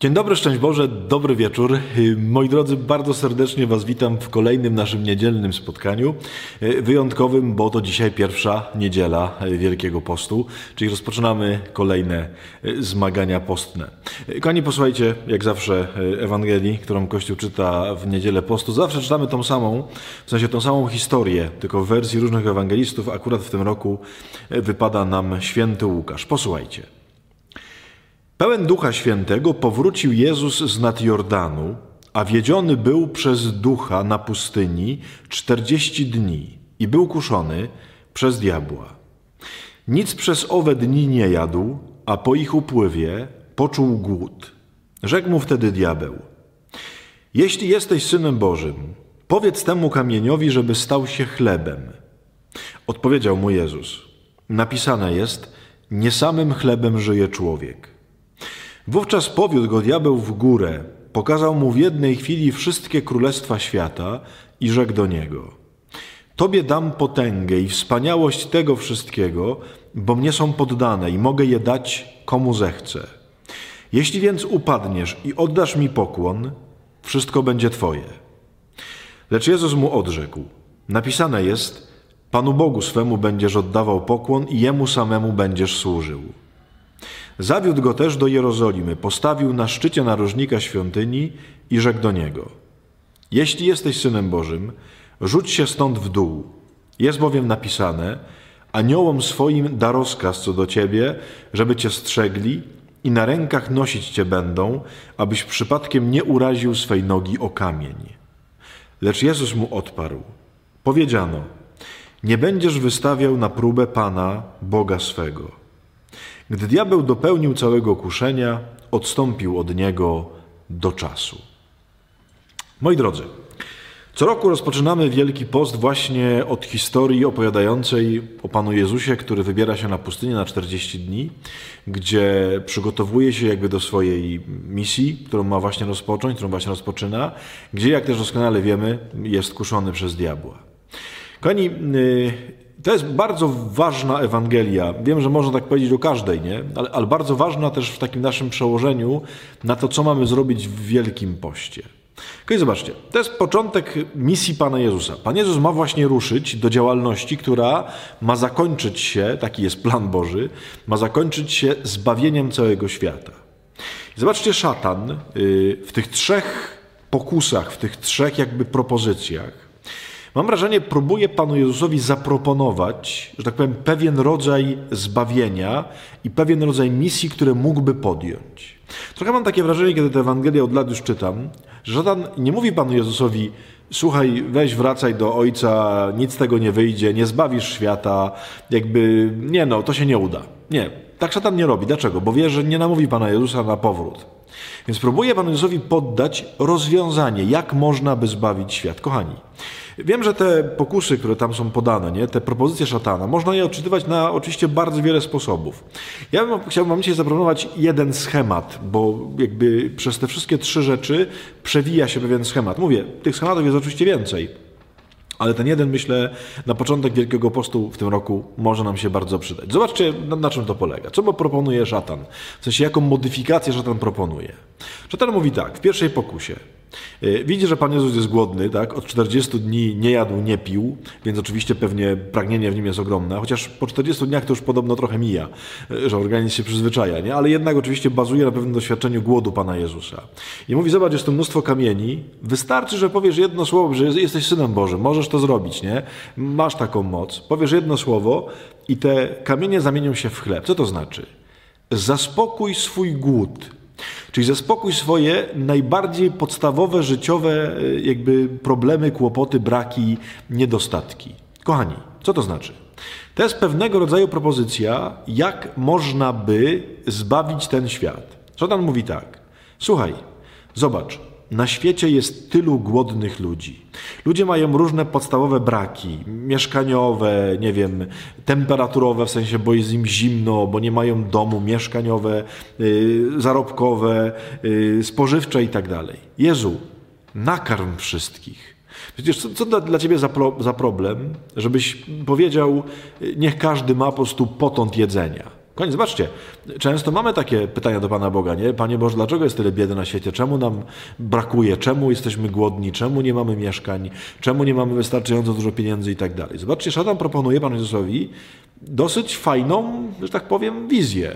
Dzień dobry, szczęść Boże, dobry wieczór. Moi drodzy, bardzo serdecznie Was witam w kolejnym naszym niedzielnym spotkaniu. Wyjątkowym, bo to dzisiaj pierwsza niedziela Wielkiego Postu, czyli rozpoczynamy kolejne zmagania postne. Kochani, posłuchajcie, jak zawsze, Ewangelii, którą Kościół czyta w niedzielę postu. Zawsze czytamy tą samą, w sensie tą samą historię, tylko w wersji różnych ewangelistów. Akurat w tym roku wypada nam święty Łukasz. Posłuchajcie. Pełen Ducha Świętego powrócił Jezus z nad Jordanu, a wiedziony był przez Ducha na pustyni 40 dni i był kuszony przez diabła. Nic przez owe dni nie jadł, a po ich upływie poczuł głód. Rzekł mu wtedy diabeł: jeśli jesteś Synem Bożym, powiedz temu kamieniowi, żeby stał się chlebem. Odpowiedział mu Jezus: napisane jest, nie samym chlebem żyje człowiek. Wówczas powiódł go diabeł w górę, pokazał mu w jednej chwili wszystkie królestwa świata i rzekł do niego: Tobie dam potęgę i wspaniałość tego wszystkiego, bo mnie są poddane i mogę je dać komu zechcę. Jeśli więc upadniesz i oddasz mi pokłon, wszystko będzie Twoje. Lecz Jezus mu odrzekł: napisane jest, Panu Bogu swemu będziesz oddawał pokłon i Jemu samemu będziesz służył. Zawiódł go też do Jerozolimy, postawił na szczycie narożnika świątyni i rzekł do niego: jeśli jesteś Synem Bożym, rzuć się stąd w dół. Jest bowiem napisane, aniołom swoim da rozkaz co do ciebie, żeby cię strzegli i na rękach nosić cię będą, abyś przypadkiem nie uraził swej nogi o kamień. Lecz Jezus mu odparł: powiedziano, nie będziesz wystawiał na próbę Pana, Boga swego. Gdy diabeł dopełnił całego kuszenia, odstąpił od niego do czasu. Moi drodzy, co roku rozpoczynamy Wielki Post właśnie od historii opowiadającej o Panu Jezusie, który wybiera się na pustynię na 40 dni, gdzie przygotowuje się jakby do swojej misji, którą ma właśnie rozpocząć, którą właśnie rozpoczyna, gdzie, jak też doskonale wiemy, jest kuszony przez diabła. Kochani, to jest bardzo ważna Ewangelia. Wiem, że można tak powiedzieć o każdej, nie? Ale bardzo ważna też w takim naszym przełożeniu na to, co mamy zrobić w Wielkim Poście. Okej, zobaczcie, to jest początek misji Pana Jezusa. Pan Jezus ma właśnie ruszyć do działalności, która ma zakończyć się, taki jest plan Boży, ma zakończyć się zbawieniem całego świata. I zobaczcie, szatan w tych trzech pokusach, w tych trzech jakby propozycjach, mam wrażenie, próbuje Panu Jezusowi zaproponować, że tak powiem, pewien rodzaj zbawienia i pewien rodzaj misji, które mógłby podjąć. Trochę mam takie wrażenie, kiedy tę Ewangelię od lat już czytam, że szatan nie mówi Panu Jezusowi: słuchaj, weź wracaj do Ojca, nic z tego nie wyjdzie, nie zbawisz świata, jakby, nie no, to się nie uda. Nie, tak szatan nie robi. Dlaczego? Bo wie, że nie namówi Pana Jezusa na powrót. Więc próbuje Panu Jezusowi poddać rozwiązanie, jak można by zbawić świat. Kochani, wiem, że te pokusy, które tam są podane, nie, te propozycje szatana, można je odczytywać na oczywiście bardzo wiele sposobów. Chciałbym wam dzisiaj zaproponować jeden schemat, bo jakby przez te wszystkie trzy rzeczy przewija się pewien schemat. Mówię, tych schematów jest oczywiście więcej, ale ten jeden, myślę, na początek Wielkiego Postu w tym roku może nam się bardzo przydać. Zobaczcie, na czym to polega. Co proponuje szatan? W sensie, jaką modyfikację szatan proponuje. Szatan mówi tak, w pierwszej pokusie. Widzi, że Pan Jezus jest głodny, tak? Od 40 dni nie jadł, nie pił, więc oczywiście pewnie pragnienie w nim jest ogromne, chociaż po 40 dniach to już podobno trochę mija, że organizm się przyzwyczaja, nie? Ale jednak oczywiście bazuje na pewnym doświadczeniu głodu Pana Jezusa. I mówi: zobacz, jest tu mnóstwo kamieni, wystarczy, że powiesz jedno słowo, że jesteś Synem Bożym, możesz to zrobić, nie? Masz taką moc, powiesz jedno słowo i te kamienie zamienią się w chleb. Co to znaczy? Zaspokój swój głód. Czyli zaspokój swoje najbardziej podstawowe, życiowe jakby problemy, kłopoty, braki, niedostatki. Kochani, co to znaczy? To jest pewnego rodzaju propozycja, jak można by zbawić ten świat. Szatan mówi tak: słuchaj, zobacz, na świecie jest tylu głodnych ludzi. Ludzie mają różne podstawowe braki, mieszkaniowe, nie wiem, temperaturowe, w sensie, bo jest im zimno, bo nie mają domu, mieszkaniowe, zarobkowe, spożywcze i tak dalej. Jezu, nakarm wszystkich. Przecież co dla ciebie za problem, żebyś powiedział: niech każdy ma po prostu potąd jedzenia. Koniec, zobaczcie, często mamy takie pytania do Pana Boga, nie? Panie Boże, dlaczego jest tyle biedy na świecie? Czemu nam brakuje? Czemu jesteśmy głodni? Czemu nie mamy mieszkań? Czemu nie mamy wystarczająco dużo pieniędzy i tak dalej? Zobaczcie, szatan proponuje Panu Jezusowi dosyć fajną, że tak powiem, wizję.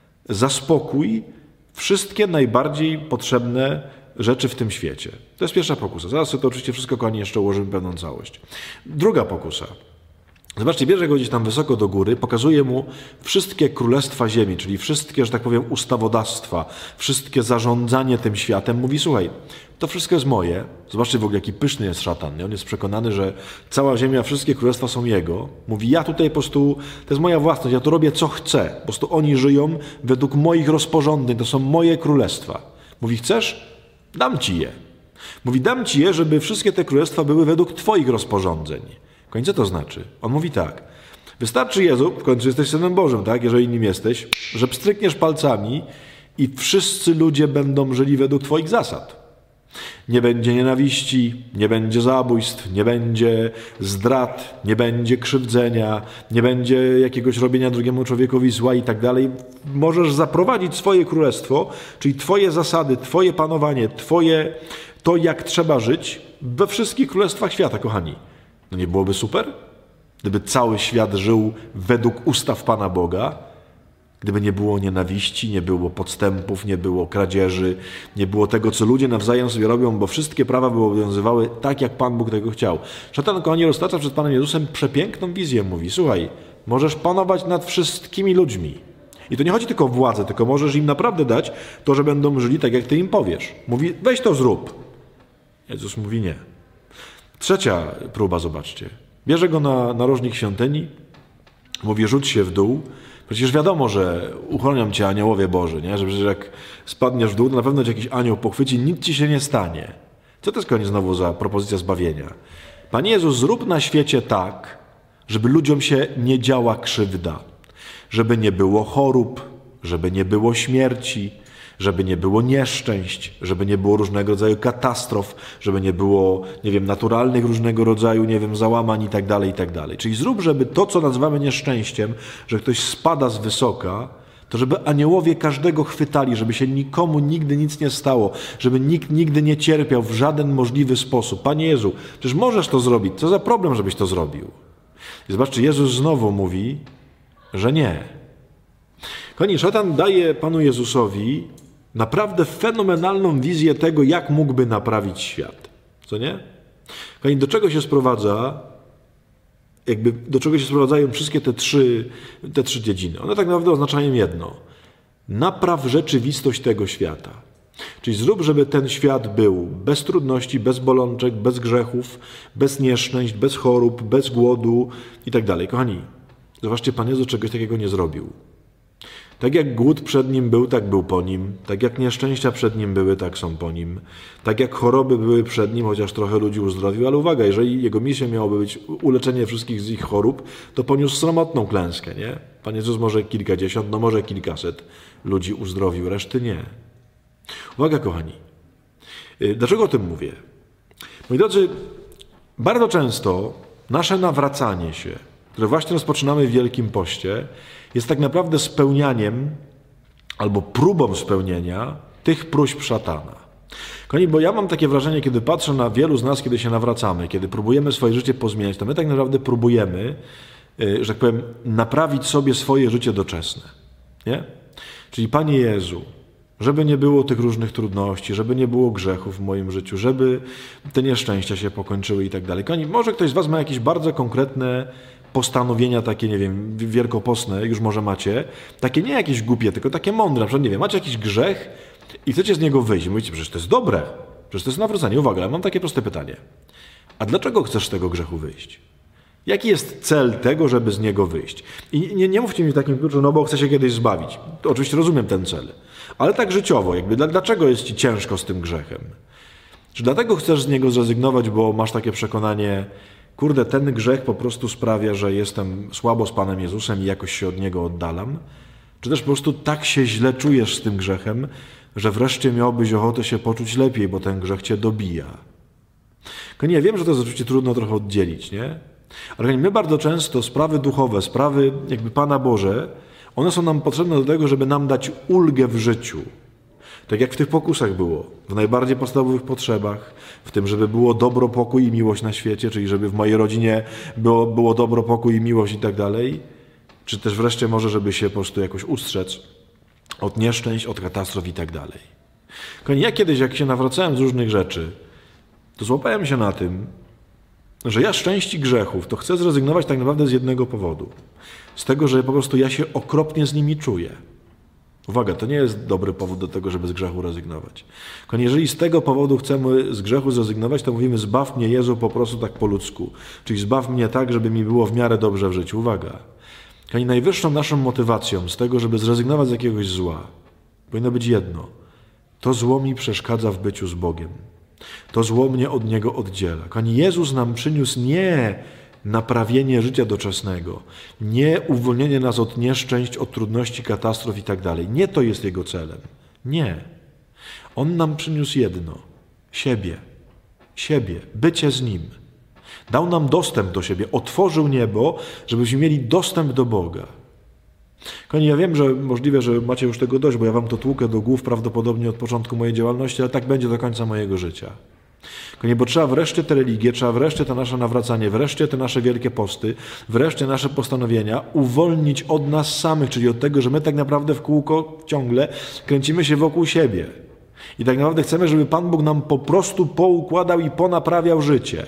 Zaspokój wszystkie najbardziej potrzebne rzeczy w tym świecie. To jest pierwsza pokusa. Zaraz sobie to oczywiście wszystko, kochani, jeszcze ułożymy pewną całość. Druga pokusa. Zobaczcie, bierze go gdzieś tam wysoko do góry, pokazuje mu wszystkie królestwa ziemi, czyli wszystkie, że tak powiem, ustawodawstwa, wszystkie zarządzanie tym światem. Mówi, słuchaj, to wszystko jest moje. Zobaczcie w ogóle, jaki pyszny jest szatan. On jest przekonany, że cała ziemia, wszystkie królestwa są jego. Mówi, ja tutaj po prostu, to jest moja własność, ja tu robię co chcę. Po prostu oni żyją według moich rozporządzeń, to są moje królestwa. Mówi, chcesz? Dam ci je. Mówi, dam ci je, żeby wszystkie te królestwa były według twoich rozporządzeń. W końcu to znaczy? On mówi tak. Wystarczy, Jezu, w końcu jesteś Synem Bożym, tak? Jeżeli nim jesteś, że pstrykniesz palcami i wszyscy ludzie będą żyli według twoich zasad. Nie będzie nienawiści, nie będzie zabójstw, nie będzie zdrad, nie będzie krzywdzenia, nie będzie jakiegoś robienia drugiemu człowiekowi zła i tak dalej. Możesz zaprowadzić swoje królestwo, czyli twoje zasady, twoje panowanie, to jak trzeba żyć we wszystkich królestwach świata, kochani. No nie byłoby super? Gdyby cały świat żył według ustaw Pana Boga, gdyby nie było nienawiści, nie było podstępów, nie było kradzieży, nie było tego, co ludzie nawzajem sobie robią, bo wszystkie prawa by obowiązywały tak, jak Pan Bóg tego chciał. Szatan, kochani, roztacza przed Panem Jezusem przepiękną wizję. Mówi, słuchaj, możesz panować nad wszystkimi ludźmi. I to nie chodzi tylko o władzę, tylko możesz im naprawdę dać to, że będą żyli tak, jak Ty im powiesz. Mówi, weź to zrób. Jezus mówi nie. Trzecia próba, zobaczcie. Bierze go na narożnik świątyni, mówi, rzuć się w dół. Przecież wiadomo, że uchronią cię aniołowie Boży, nie? Że przecież jak spadniesz w dół, to na pewno cię jakiś anioł pochwyci, nic ci się nie stanie. Co to jest, koniec, znowu za propozycja zbawienia? Panie Jezus, zrób na świecie tak, żeby ludziom się nie działa krzywda, żeby nie było chorób, żeby nie było śmierci, żeby nie było nieszczęść, żeby nie było różnego rodzaju katastrof, żeby nie było, nie wiem, naturalnych różnego rodzaju, nie wiem, załamań i tak dalej, i tak dalej. Czyli zrób, żeby to, co nazywamy nieszczęściem, że ktoś spada z wysoka, to żeby aniołowie każdego chwytali, żeby się nikomu nigdy nic nie stało, żeby nikt nigdy nie cierpiał w żaden możliwy sposób. Panie Jezu, przecież możesz to zrobić, co za problem, żebyś to zrobił? I zobaczcie, Jezus znowu mówi, że nie. Kochani, szatan daje Panu Jezusowi naprawdę fenomenalną wizję tego, jak mógłby naprawić świat. Co nie? Kochani, do czego się sprowadza, do czego się sprowadzają wszystkie te trzy dziedziny? One tak naprawdę oznaczają jedno. Napraw rzeczywistość tego świata. Czyli zrób, żeby ten świat był bez trudności, bez bolączek, bez grzechów, bez nieszczęść, bez chorób, bez głodu i tak dalej. Kochani, zobaczcie, Pan Jezus czegoś takiego nie zrobił. Tak jak głód przed Nim był, tak był po Nim. Tak jak nieszczęścia przed Nim były, tak są po Nim. Tak jak choroby były przed Nim, chociaż trochę ludzi uzdrowił. Ale uwaga, jeżeli Jego misją miałoby być uleczenie wszystkich z ich chorób, to poniósł sromotną klęskę, nie? Pan Jezus może kilkadziesiąt, no może kilkaset ludzi uzdrowił, reszty nie. Uwaga, kochani. Dlaczego o tym mówię? Moi drodzy, bardzo często nasze nawracanie się, które właśnie rozpoczynamy w Wielkim Poście, jest tak naprawdę spełnianiem albo próbą spełnienia tych próśb szatana. Kochani, bo ja mam takie wrażenie, kiedy patrzę na wielu z nas, kiedy się nawracamy, kiedy próbujemy swoje życie pozmieniać, to my tak naprawdę próbujemy, że tak powiem, naprawić sobie swoje życie doczesne. Nie? Czyli Panie Jezu, żeby nie było tych różnych trudności, żeby nie było grzechów w moim życiu, żeby te nieszczęścia się pokończyły i tak dalej. Kochani, może ktoś z was ma jakieś bardzo konkretne postanowienia takie, nie wiem, wielkopostne, już może macie, takie nie jakieś głupie, tylko takie mądre. Na przykład, nie wiem, macie jakiś grzech i chcecie z niego wyjść. Mówicie, przecież to jest dobre, przecież to jest nawrócenie. Uwaga, ale mam takie proste pytanie. A dlaczego chcesz z tego grzechu wyjść? Jaki jest cel tego, żeby z niego wyjść? I nie mówcie mi w takim kluczu, no bo chcę się kiedyś zbawić. To oczywiście rozumiem ten cel. Ale tak życiowo, jakby dlaczego jest ci ciężko z tym grzechem? Czy dlatego chcesz z niego zrezygnować, bo masz takie przekonanie, kurde, ten grzech po prostu sprawia, że jestem słabo z Panem Jezusem i jakoś się od Niego oddalam? Czy też po prostu tak się źle czujesz z tym grzechem, że wreszcie miałbyś ochotę się poczuć lepiej, bo ten grzech cię dobija? Ja wiem, że to jest oczywiście trudno trochę oddzielić, nie? Ale my bardzo często sprawy duchowe, sprawy jakby Pana Boże, One są nam potrzebne do tego, żeby nam dać ulgę w życiu. Tak jak w tych pokusach było, w najbardziej podstawowych potrzebach, w tym, żeby było dobro, pokój i miłość na świecie, czyli żeby w mojej rodzinie było dobro, pokój i miłość i tak dalej, czy też wreszcie może, żeby się po prostu jakoś ustrzec od nieszczęść, od katastrof i tak dalej. Kochani, ja kiedyś, jak się nawracałem z różnych rzeczy, to złapałem się na tym, że ja z części grzechów to chcę zrezygnować tak naprawdę z jednego powodu. Z tego, że po prostu ja się okropnie z nimi czuję. Uwaga, to nie jest dobry powód do tego, żeby z grzechu rezygnować. Kochani, jeżeli z tego powodu chcemy z grzechu zrezygnować, to mówimy: zbaw mnie, Jezu, po prostu tak po ludzku. Czyli zbaw mnie tak, żeby mi było w miarę dobrze w życiu. Uwaga. Kochani, najwyższą naszą motywacją z tego, żeby zrezygnować z jakiegoś zła, powinno być jedno. To zło mi przeszkadza w byciu z Bogiem. To zło mnie od Niego oddziela. Kochani, Jezus nam przyniósł nie naprawienie życia doczesnego, nie uwolnienie nas od nieszczęść, od trudności, katastrof i tak dalej. Nie to jest Jego celem. Nie. On nam przyniósł jedno. Siebie. Siebie. Bycie z Nim. Dał nam dostęp do siebie. Otworzył niebo, żebyśmy mieli dostęp do Boga. Kochani, ja wiem, że możliwe, że macie już tego dość, bo ja wam to tłukę do głów prawdopodobnie od początku mojej działalności, ale tak będzie do końca mojego życia. Kochani, bo trzeba wreszcie te religie, trzeba wreszcie to nasze nawracanie, wreszcie te nasze wielkie posty, wreszcie nasze postanowienia uwolnić od nas samych, czyli od tego, że my tak naprawdę w kółko ciągle kręcimy się wokół siebie. I tak naprawdę chcemy, żeby Pan Bóg nam po prostu poukładał i ponaprawiał życie.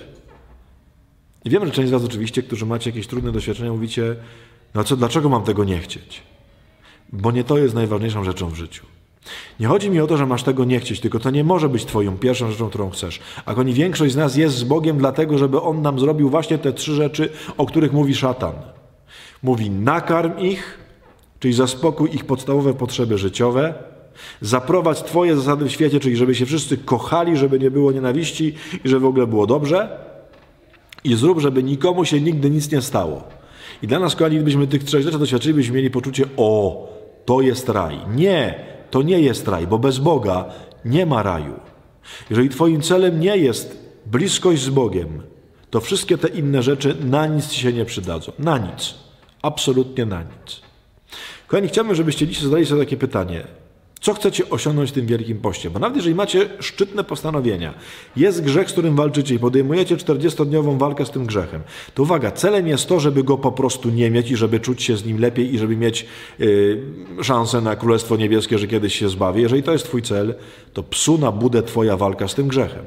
I wiem, że część z was oczywiście, którzy macie jakieś trudne doświadczenia, mówicie: no co, dlaczego mam tego nie chcieć? Bo nie to jest najważniejszą rzeczą w życiu. Nie chodzi mi o to, że masz tego nie chcieć, tylko to nie może być twoją pierwszą rzeczą, którą chcesz. A kochani, większość z nas jest z Bogiem dlatego, żeby On nam zrobił właśnie te 3 rzeczy, o których mówi szatan. Mówi: nakarm ich, czyli zaspokój ich podstawowe potrzeby życiowe, zaprowadź twoje zasady w świecie, czyli żeby się wszyscy kochali, żeby nie było nienawiści i żeby w ogóle było dobrze, i zrób, żeby nikomu się nigdy nic nie stało. I dla nas, kochani, gdybyśmy tych 3 rzeczy doświadczyli, byśmy mieli poczucie: o, to jest raj. Nie, to nie jest raj, bo bez Boga nie ma raju. Jeżeli twoim celem nie jest bliskość z Bogiem, to wszystkie te inne rzeczy na nic ci się nie przydadzą. Na nic. Absolutnie na nic. Kochani, chciałbym, żebyście dzisiaj zadali sobie takie pytanie: co chcecie osiągnąć w tym Wielkim Poście? Bo nawet jeżeli macie szczytne postanowienia, jest grzech, z którym walczycie i podejmujecie 40-dniową walkę z tym grzechem, to uwaga, celem jest to, żeby go po prostu nie mieć i żeby czuć się z nim lepiej i żeby mieć szansę na Królestwo Niebieskie, że kiedyś się zbawi. Jeżeli to jest twój cel, to psu na budę twoja walka z tym grzechem.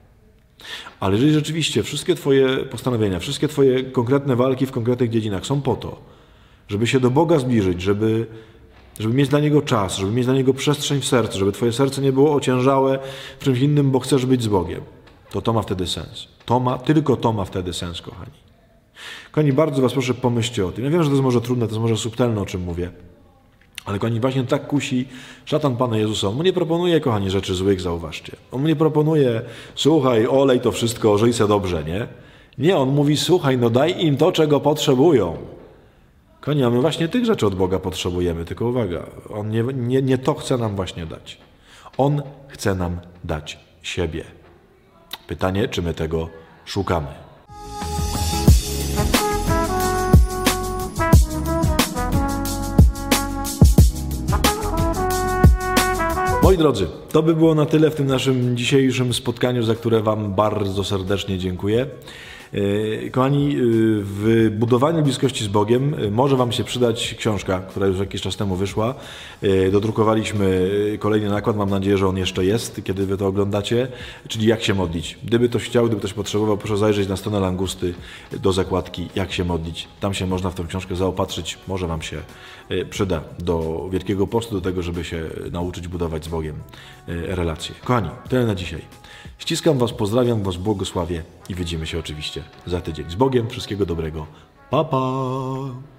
Ale jeżeli rzeczywiście wszystkie twoje postanowienia, wszystkie twoje konkretne walki w konkretnych dziedzinach są po to, żeby się do Boga zbliżyć, żeby mieć dla Niego czas, żeby mieć dla Niego przestrzeń w sercu, żeby twoje serce nie było ociężałe w czymś innym, bo chcesz być z Bogiem, to ma wtedy sens. Tylko to ma wtedy sens, kochani. Kochani, bardzo was proszę, pomyślcie o tym. Ja wiem, że to jest może trudne, to jest może subtelne, o czym mówię, ale kochani, właśnie tak kusi szatan Pana Jezusa. On mu nie proponuje, kochani, rzeczy złych, zauważcie. On mu nie proponuje: słuchaj, olej to wszystko, żyj se dobrze, nie? Nie, on mówi: słuchaj, no daj im to, czego potrzebują. Kochani, a my właśnie tych rzeczy od Boga potrzebujemy, tylko uwaga, On nie to chce nam właśnie dać. On chce nam dać siebie. Pytanie, czy my tego szukamy. Moi drodzy, to by było na tyle w tym naszym dzisiejszym spotkaniu, za które wam bardzo serdecznie dziękuję. Kochani, w budowaniu bliskości z Bogiem może wam się przydać książka, która już jakiś czas temu wyszła. Dodrukowaliśmy kolejny nakład, mam nadzieję, że on jeszcze jest, kiedy wy to oglądacie, czyli Jak się modlić. Gdyby ktoś chciał, gdyby ktoś potrzebował, proszę zajrzeć na stronę Langusty do zakładki Jak się modlić. Tam się można w tę książkę zaopatrzyć, może wam się przyda do Wielkiego Postu, do tego, żeby się nauczyć budować z Bogiem relacje. Kochani, tyle na dzisiaj. Ściskam was, pozdrawiam was, błogosławię i widzimy się oczywiście za tydzień. Z Bogiem, wszystkiego dobrego. Pa, pa!